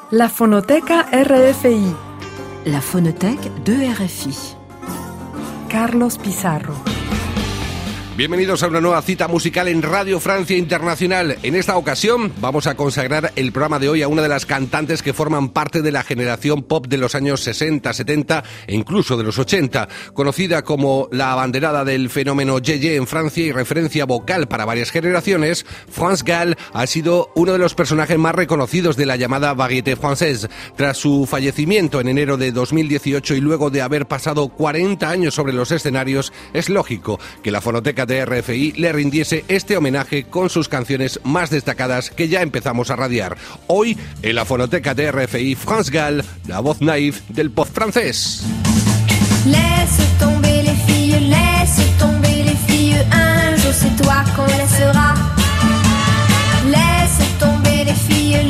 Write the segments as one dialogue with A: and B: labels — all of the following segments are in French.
A: La Fonoteca RFI.
B: La Phonothèque de RFI.
A: Carlos Pizarro.
C: Bienvenidos a una nueva cita musical en Radio Francia Internacional. En esta ocasión vamos a consagrar el programa de hoy a una de las cantantes que forman parte de la generación pop de los años 60, 70 e incluso de los 80. Conocida como la abanderada del fenómeno Yeye en Francia y referencia vocal para varias generaciones, France Gall ha sido uno de los personajes más reconocidos de la llamada variété française. Tras su fallecimiento en enero de 2018 y luego de haber pasado 40 años sobre los escenarios, es lógico que la Fonoteca de RFI le rindiese este homenaje con sus canciones más destacadas que ya empezamos a radiar. Hoy, en la Fonoteca de RFI, France Gall, la voz naïve del pop francés.
D: Laisse tomber les filles, un jour c'est toi qu'on laissera. Laisse tomber les filles,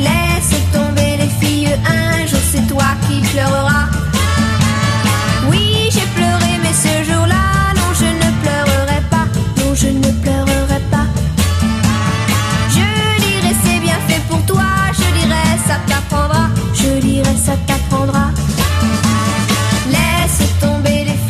D: un jour c'est toi qui pleureras. Oui, j'ai pleuré, mais ce jour-là, non, je ne pleurerai pas. Je ne pleurerai pas. Je dirai c'est bien fait pour toi. Je dirai ça t'apprendra. Je dirai ça t'apprendra. Laisse tomber les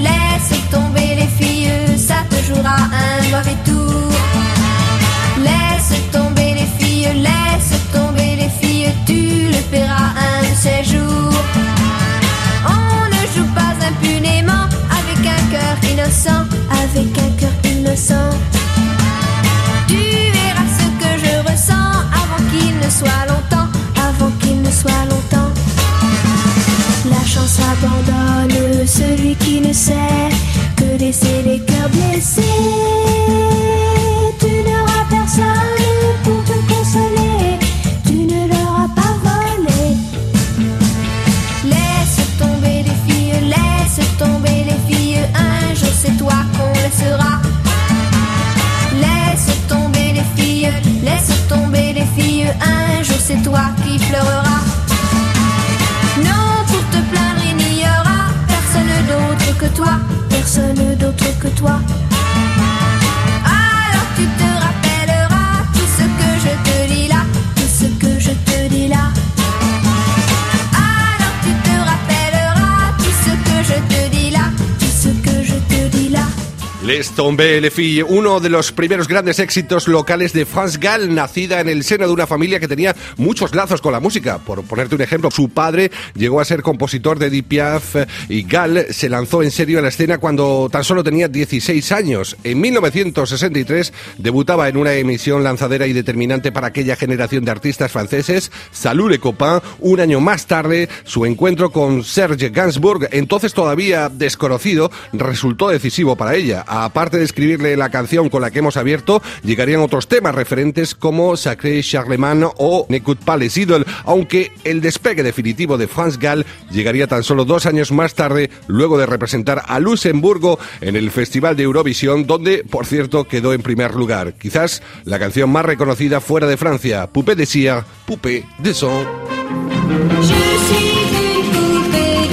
D: filles, ça te jouera un mauvais tour. Laisse tomber les filles, tu le paieras un de ces jours. On ne joue pas impunément avec un cœur innocent, avec un cœur innocent. Tu verras ce que je ressens avant qu'il ne soit longtemps, La chance abandonne celui qui ne sait que laisser les cœurs blessés. Tu n'auras personne pour te consoler, tu ne l'auras pas volé. Laisse tomber les filles, un jour c'est toi qu'on laissera. Laisse tomber les filles, un jour c'est toi qui pleureras. Non, pour te plaindre il n'y aura personne d'autre que toi. Alors tu te rappelleras tout ce que je te dis là. Alors tu te rappelleras tout ce que je te dis là.
C: Les Tombées les filles, uno de los primeros grandes éxitos locales de France Gall, nacida en el seno de una familia que tenía muchos lazos con la música. Por ponerte un ejemplo, su padre llegó a ser compositor de Edith Piaf y Gall se lanzó en serio a la escena cuando tan solo tenía 16 años. En 1963 debutaba en una emisión lanzadera y determinante para aquella generación de artistas franceses, Salut les copains. Un año más tarde, su encuentro con Serge Gainsbourg, entonces todavía desconocido, resultó decisivo para ella. Aparte de escribirle la canción con la que hemos abierto, llegarían otros temas referentes como Sacré Charlemagne o N'écoute pas les idoles, aunque el despegue definitivo de France Gall llegaría tan solo 2 años más tarde, luego de representar a Luxemburgo en el Festival de Eurovisión, donde, por cierto, quedó en primer lugar. Quizás la canción más reconocida fuera de Francia, Poupée de cire, Poupée de son.
D: Je suis une poupée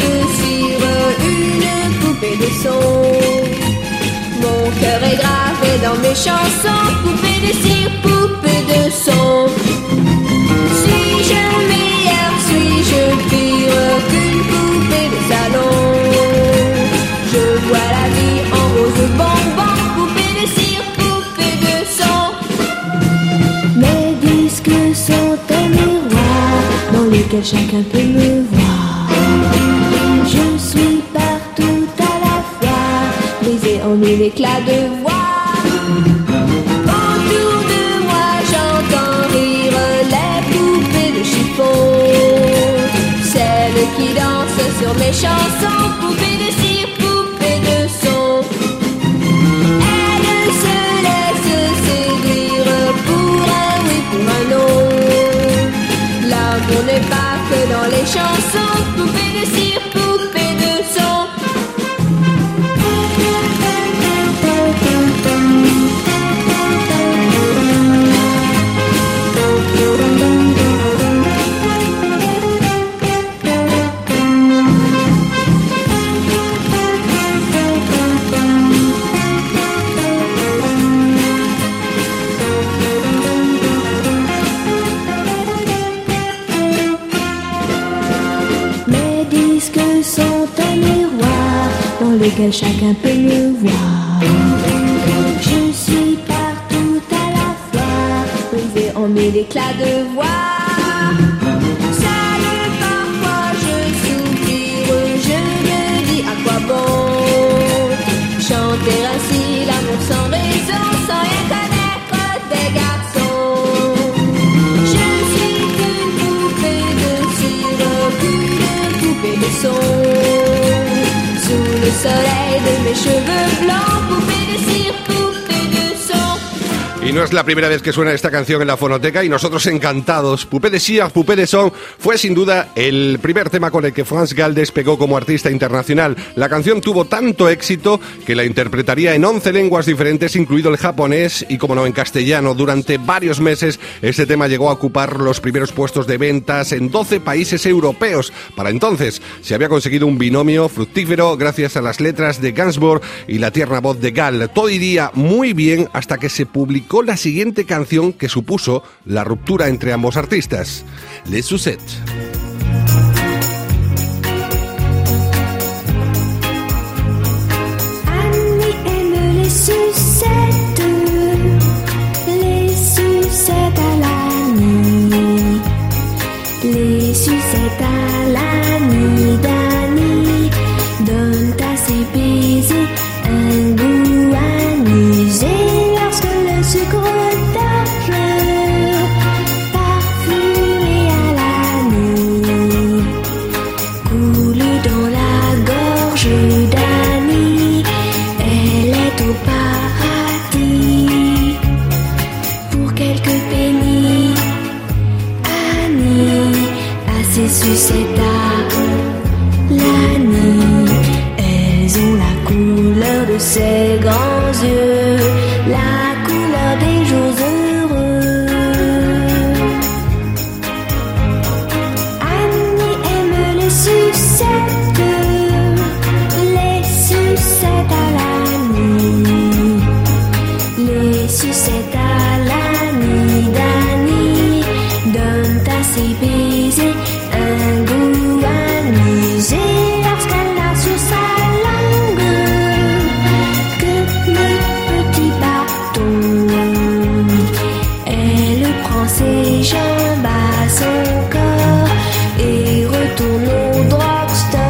D: de son. Mon cœur est gravé dans mes chansons. Poupée de cire, poupée de son. Suis-je meilleure, suis-je pire qu'une poupée de salon? Je vois la vie en rose bonbon. Poupée de cire, poupée de son. Mes disques sont un miroir dans lequel chacun peut me voir. Je suis partout à la fois, brisée en mille éclats de voix. Autour de moi j'entends rire les poupées de chiffon, celles qui dansent sur mes chansons. Poupées de cire, poupées de son. Elles se laissent séduire pour un oui, pour un non. L'amour n'est pas que dans les chansons. Poupées de cire, poupées de son. lesquels chacun peut me voir. Je suis partout à la fois, brisé en mille éclats de voix. Seul parfois je soupire, je me dis à quoi bon chanter ainsi l'amour sans raison, sans rien connaître des garçons. Je suis qu'une poupée de cire, qu'une poupée de son. Sous le soleil de mes cheveux blancs, poupée de cire, poupée de son.
C: Y no es la primera vez que suena esta canción en la fonoteca y nosotros encantados. Poupée de cire, poupée de son fue sin duda el primer tema con el que France Gall despegó como artista internacional. La canción tuvo tanto éxito que la interpretaría en 11 lenguas diferentes, incluido el japonés y, como no, en castellano. Durante varios meses este tema llegó a ocupar los primeros puestos de ventas en 12 países europeos. Para entonces se había conseguido un binomio fructífero gracias a las letras de Gainsbourg y la tierna voz de Gall. Todo iría muy bien hasta que se publicó la siguiente canción que supuso la ruptura entre ambos artistas, Les Sucettes.
D: Annie aime les sucettes à l'Annie, les sucettes à l'Annie d'Annie donnent à ses baisers un goût anisé. Lorsque le sucre d'orge parfumé à l'Annie coule dans la gorge d'Annie, elle est au paradis. Pour quelques pennies, Annie a ses sucettes à l'Annie. Elles ont la couleur de ses grands yeux, la couleur des jours heureux. Annie aime les sucettes à l'Annie, les sucettes à l'Annie d'Annie donnent à ses baisers un goût anisé. Lorsqu'elle a sur sa langue que le petit bâton, elle prend ses jambes à son corps et retourne au drugstore.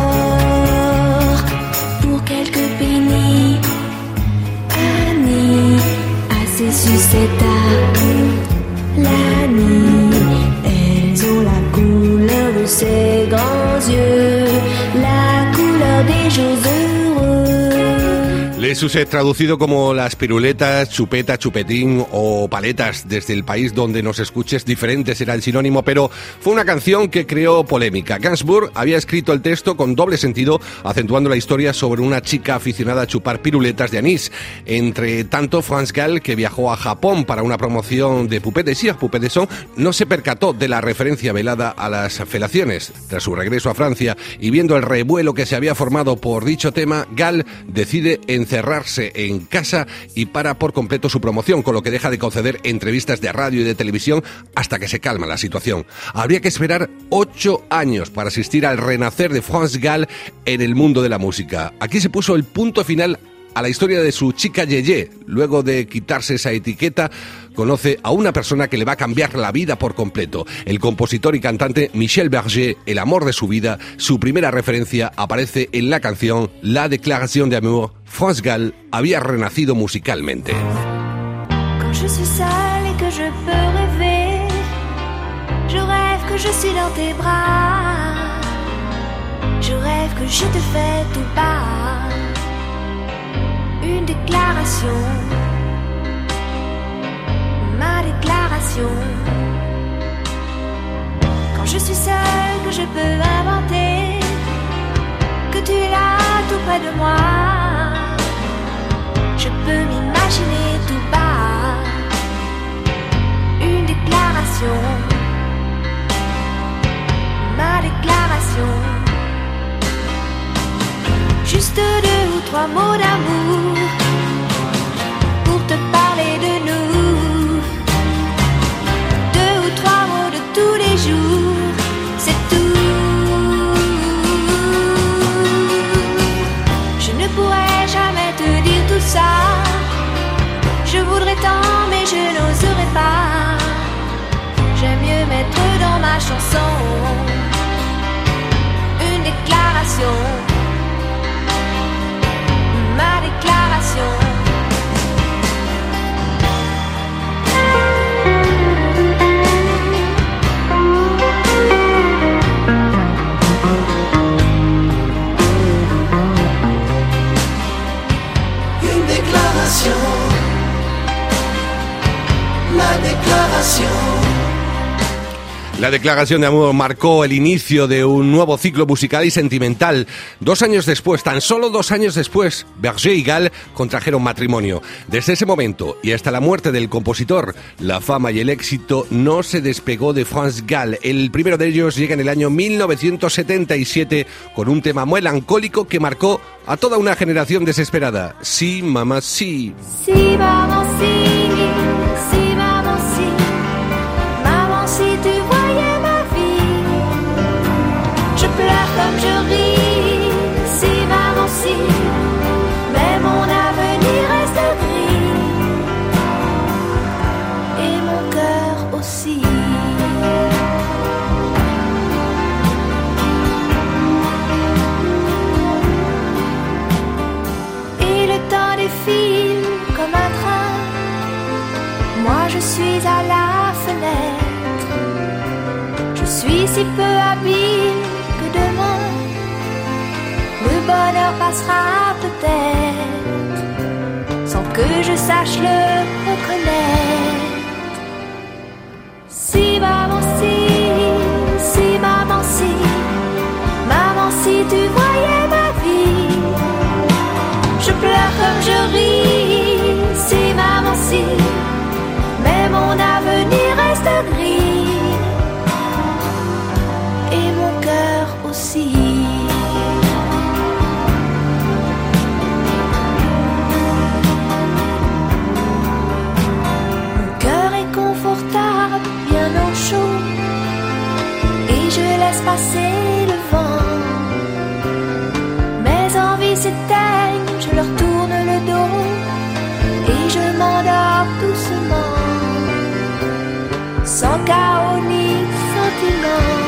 D: Pour quelques pennies, Annie a ses sucettes à l'Annie. Elles ont la couleur de ses grands yeux, la couleur des jours heureux.
C: Les Sucettes, traducido como las piruletas, chupeta, chupetín o paletas. Desde el país donde nos escuches, diferente será el sinónimo, pero fue una canción que creó polémica. Gainsbourg había escrito el texto con doble sentido, acentuando la historia sobre una chica aficionada a chupar piruletas de anís. Entre tanto, France Gall, que viajó a Japón para una promoción de Poupée de cire, poupée de son, no se percató de la referencia velada a las felaciones. Tras su regreso a Francia y viendo el revuelo que se había formado por dicho tema, Gall decide encerrarse en casa y para por completo su promoción, con lo que deja de conceder entrevistas de radio y de televisión hasta que se calma la situación. Habría que esperar 8 años para asistir al renacer de France Gall en el mundo de la música. Aquí se puso el punto final a la historia de su chica Yeye. Luego de quitarse esa etiqueta, conoce a una persona que le va a cambiar la vida por completo. El compositor y cantante Michel Berger, el amor de su vida. Su primera referencia aparece en la canción La Déclaration d'amour. France Gall había renacido musicalmente.
D: Quand je suis seule et que je peux rêver, je rêve que je suis dans tes bras, je rêve que je te fais tout bas une déclaration, ma déclaration. Quand je suis seule, que je peux inventer que tu es là tout près de moi, je peux m'imaginer tout bas une déclaration, ma déclaration. Juste 2 ou 3 mots d'amour pour te parler de nous. 2 ou 3 mots de tous les jours, c'est tout. Je ne pourrais
C: La declaración de amor marcó el inicio de un nuevo ciclo musical y sentimental. 2 años después, tan solo 2 años después, Berger y Gall contrajeron matrimonio. Desde ese momento y hasta la muerte del compositor, la fama y el éxito no se despegó de France Gall. El primero de ellos llega en el año 1977 con un tema melancólico que marcó a toda una generación desesperada. Sí, mamá, sí.
D: Si, maman, si, si, maman, si, maman, si tu voyais ma vie, je pleure comme je ris, si, maman, si, mais mon avenir reste gris, et mon cœur aussi. Et le temps défile comme un train, moi je suis à la fenêtre, je suis si peu habile que demain le bonheur passera peut-être sans que je sache le reconnaître. Si maman si, si maman si, maman si tu voyais ma vie, je pleure comme je ris, si maman si, mais mon avenir reste gris, et mon cœur aussi. Mon cœur est confortable, bien au chaud, et je laisse passer le vent. Mes envies s'éteignent, je leur tourne le dos, et je m'endors doucement, sans chaos ni sentiment.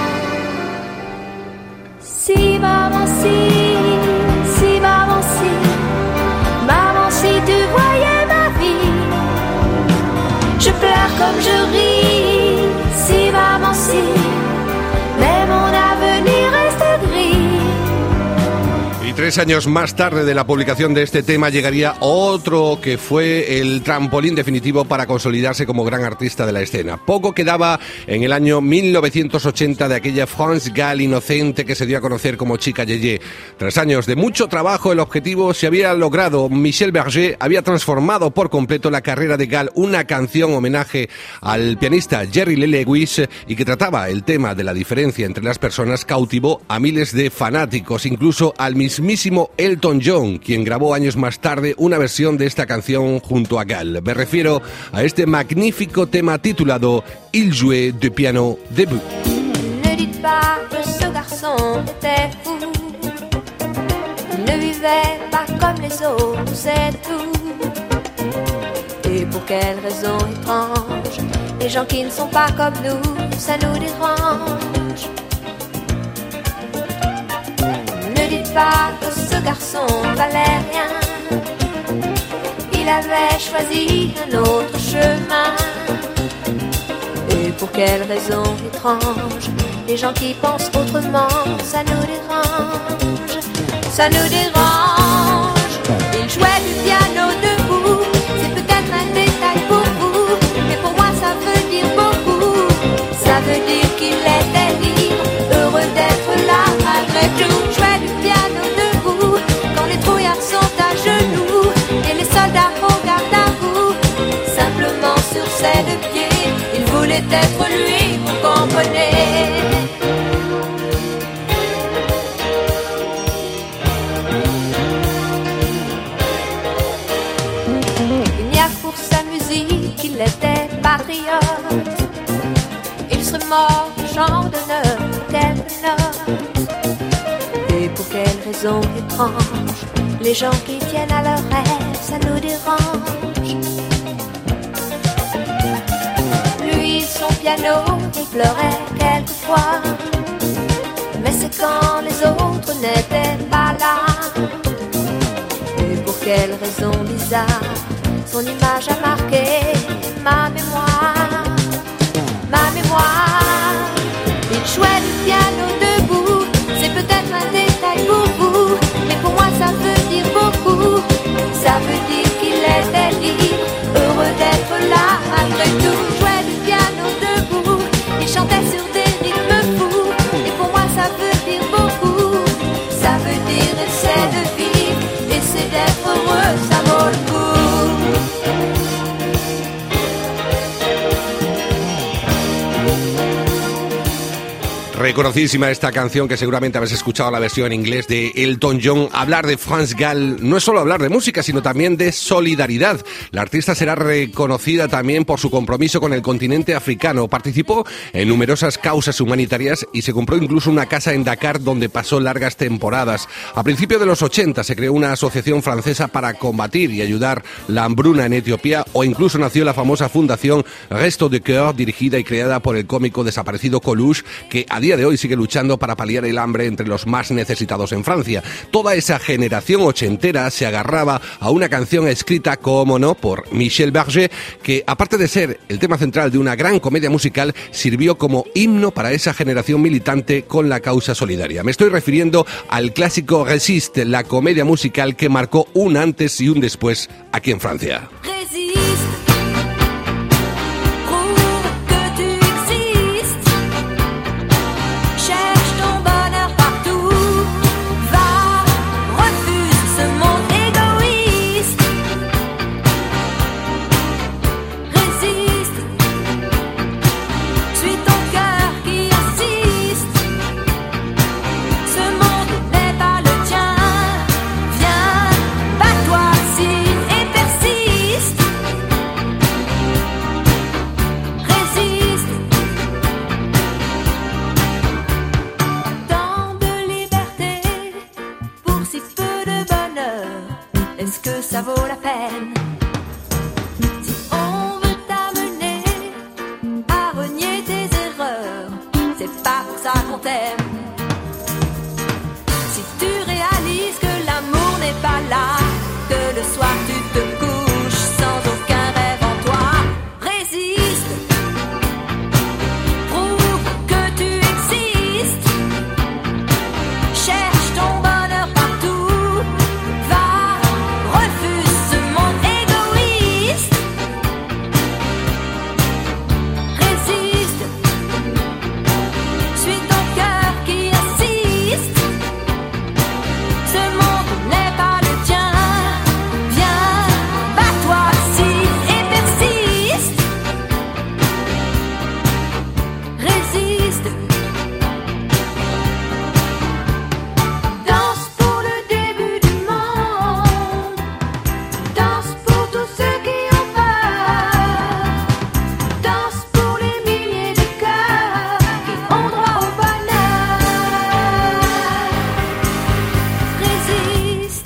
D: Si maman si, si maman si, maman si tu voyais ma vie, je pleure comme je ris, si maman si, mais mon avenir reste gris.
C: Y 3 años más tarde de la publicación de este tema llegaría otro que fue el trampolín definitivo para consolidarse como gran artista de la escena. Poco quedaba en el año 1980 de aquella France Gall inocente que se dio a conocer como Chica Yeye. Tras años de mucho trabajo, el objetivo se había logrado. Michel Berger había transformado por completo la carrera de Gall, una canción homenaje al pianista Jerry Lee Lewis y que trataba el tema de la diferencia entre las personas, cautivó a miles de fanáticos, incluso al mismísimo Elton John, quien grabó años más tarde una versión de esta canción junto a Gall. Me refiero a este magnífico tema titulado Il jouait du piano debout.
D: Ne dites pas que ce garçon était fou, il ne vivait pas comme les autres, c'est tout. Et pour quelle raison étrange, les gens qui ne sont pas comme nous, ça nous dérange. Ne dites pas que ce garçon valait rien, il avait choisi un autre chemin. Et pour quelle raison étrange, les gens qui pensent autrement, ça nous dérange, ça nous dérange. Il jouait du piano debout, c'est peut-être un détail pour vous, mais pour moi ça veut dire beaucoup. Ça veut dire qu'il était libre, heureux d'être là malgré tout. Jouait du piano debout, quand les trouillards sont à genoux et les soldats au garde à vous. Simplement sur ses 2 pieds, il voulait être lui, vous comprenez. Il n'y a pour sa musique qu'il était patriote, il serait mort au champ d'honneur pour quelques notes. Et pour quelle raison étrange, les gens qui tiennent à leurs rêves, ça nous dérange. Lui, son piano, il pleurait quelquefois, mais c'est quand les autres n'étaient pas là. Et pour quelle raison bizarre, son image a marqué ma mémoire, ma mémoire. Il jouait du piano debout, c'est peut-être un détail pour vous, mais pour moi ça veut dire beaucoup. Ça veut dire qu'il était libre, heureux d'être là malgré tout. Jouait du piano debout, il chantait sur des
C: Reconocidísima esta canción que seguramente habéis escuchado la versión en inglés de Elton John. Hablar de France Gall no es solo hablar de música, sino también de solidaridad. La artista será reconocida también por su compromiso con el continente africano. Participó en numerosas causas humanitarias y se compró incluso una casa en Dakar donde pasó largas temporadas. A principios de los 80 se creó una asociación francesa para combatir y ayudar la hambruna en Etiopía, o incluso nació la famosa fundación Resto de Cœur, dirigida y creada por el cómico desaparecido Coluche, que a día de hoy sigue luchando para paliar el hambre entre los más necesitados en Francia. Toda esa generación ochentera se agarraba a una canción escrita, como no, por Michel Berger, que aparte de ser el tema central de una gran comedia musical, sirvió como himno para esa generación militante con la causa solidaria. Me estoy refiriendo al clásico Resiste, la comedia musical que marcó un antes y un después aquí en Francia.
D: Ça vaut la peine. Si on veut t'amener à renier tes erreurs, c'est pas pour ça qu'on t'aime. Si tu réalises que l'amour n'est pas là, que le soir tu te couches sans aucun rêve en toi, résiste, prouve que tu existes, cherche ton bonheur partout, refuse ce monde égoïste. Résiste, suis ton cœur qui insiste. Ce monde n'est pas le tien. Viens, bats-toi si et persiste. Résiste. Danse pour le début du monde. Danse pour tous ceux qui ont peur. Danse pour les milliers de cœurs qui ont droit au bonheur. Résiste.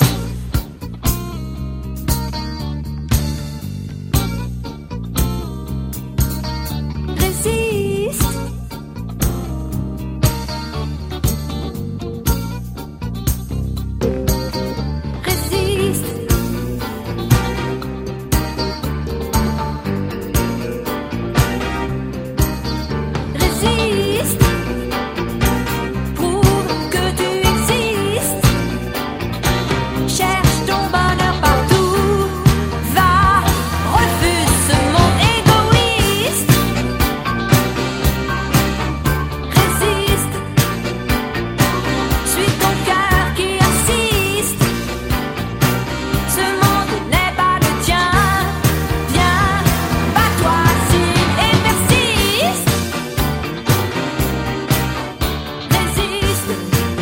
D: Résiste. Résiste. Résiste. Prouve que tu existes. Cherche ton bonheur partout. Va, refuse ce monde égoïste. Résiste. Suis ton cœur qui insiste. Ce monde n'est pas le tien. Viens, bats-toi si et persiste. Résiste.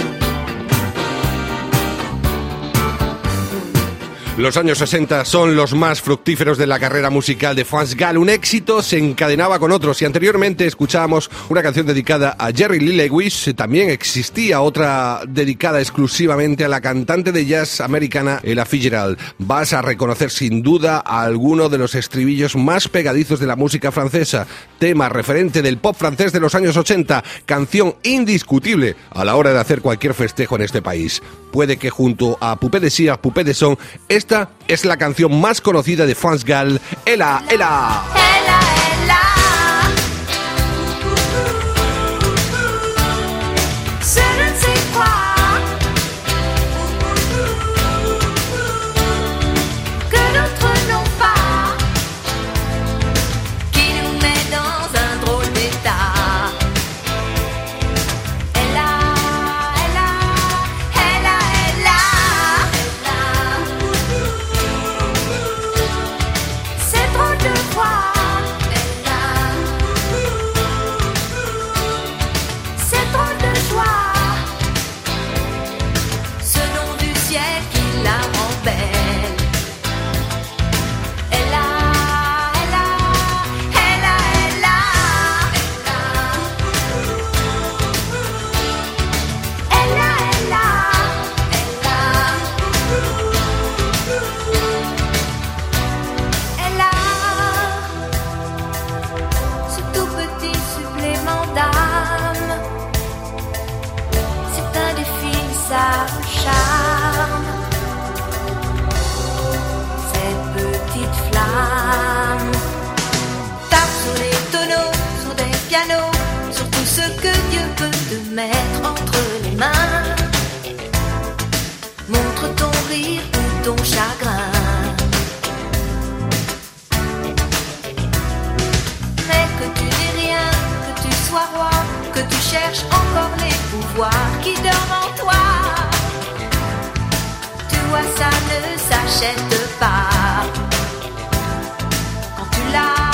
C: Los años 60 son los más fructíferos de la carrera musical de France Gall. Un éxito se encadenaba con otros y anteriormente escuchábamos una canción dedicada a Jerry Lee Lewis. También existía otra dedicada exclusivamente a la cantante de jazz americana Ella Fitzgerald. Vas a reconocer sin duda a alguno de los estribillos más pegadizos de la música francesa. Tema referente del pop francés de los años 80. Canción indiscutible a la hora de hacer cualquier festejo en este país. Puede que junto a Poupée de cire, Poupée de son, esta es la canción más conocida de France Gall, Ella, Ella.
D: Ella, Ella. Je ne sais quoi que d'autres n'ont pas, qui nous met dans un drôle d'état. Ella, Ella, Ella, Ella. C'est drôle de voir
E: mettre entre les mains. Montre ton rire ou ton chagrin. Mais que tu n'aies rien, que tu sois roi, que tu cherches encore les pouvoirs qui dorment en toi. Tu vois, ça ne s'achète pas. Quand tu l'as,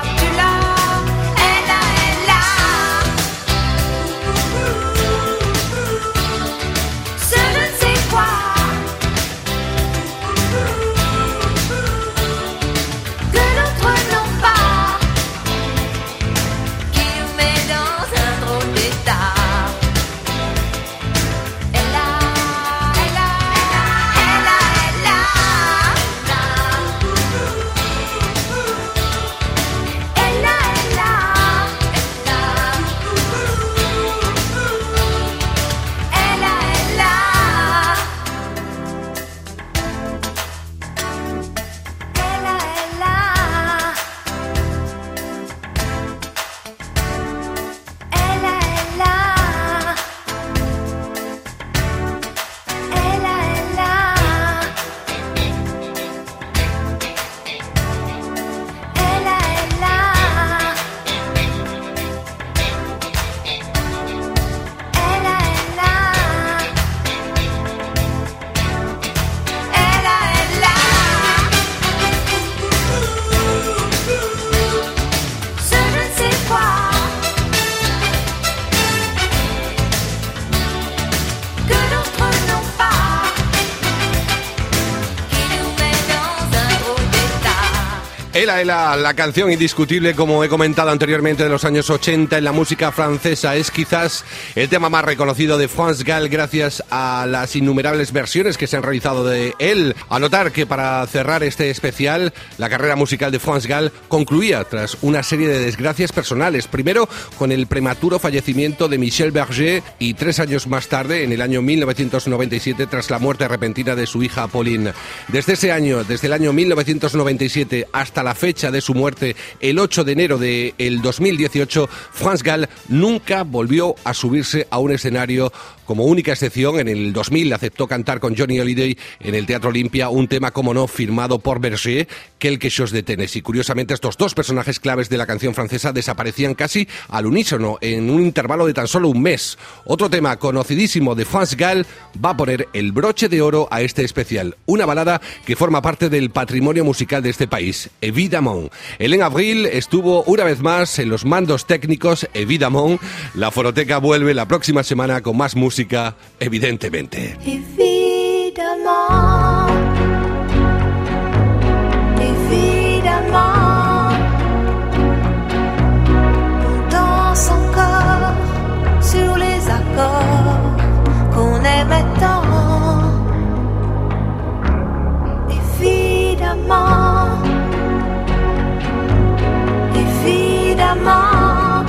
C: La canción indiscutible, como he comentado anteriormente, de los años 80 en la música francesa. Es quizás el tema más reconocido de France Gall gracias a las innumerables versiones que se han realizado de él. A notar que para cerrar este especial, la carrera musical de France Gall concluía tras una serie de desgracias personales. Primero con el prematuro fallecimiento de Michel Berger y 3 años más tarde, en el año 1997, tras la muerte repentina de su hija Pauline. Desde ese año, desde el año 1997 hasta la fecha de su muerte, el 8 de enero del 2018, France Gall nunca volvió a subirse a un escenario. Como única excepción, en el 2000 aceptó cantar con Johnny Hallyday en el Teatro Olympia un tema, como no, firmado por Berger, Quelque chose de Tennessee. Curiosamente, estos dos personajes claves de la canción francesa desaparecían casi al unísono en un intervalo de tan solo un mes. Otro tema conocidísimo de France Gall va a poner el broche de oro a este especial. Una balada que forma parte del patrimonio musical de este país, Évidemment. Hélène Avril estuvo una vez más en los mandos técnicos, Évidemment. La Fonoteca vuelve la próxima semana con más música, evidentemente.
E: Évidemment, évidemment, on danse encore sur les accords qu'on aimait tant. Évidemment, évidemment,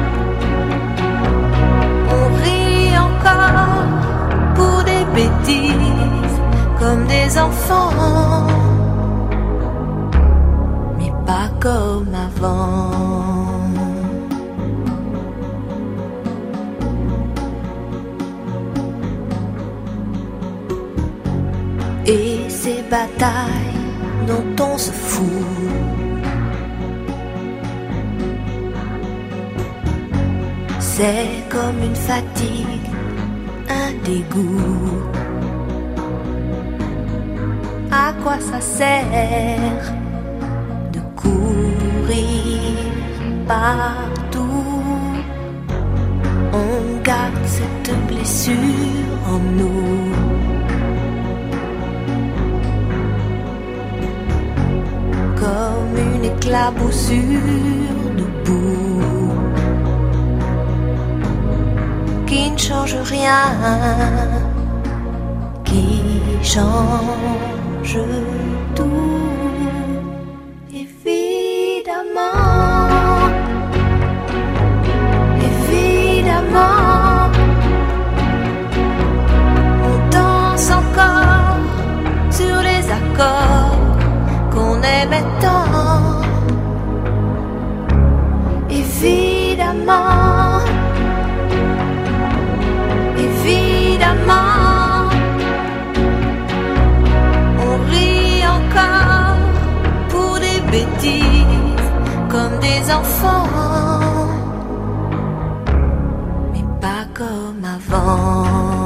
E: on rit encore pour des bêtises comme des enfants, mais pas comme avant. Et ces batailles dont on se fout, c'est comme une fatigue, un dégoût. À quoi ça sert de courir partout? On garde cette blessure en nous. Comme une éclaboussure de boue qui ne change rien, qui change tout. Évidemment, évidemment, on danse encore sur les accords qu'on aimait tant. Évidemment, avant.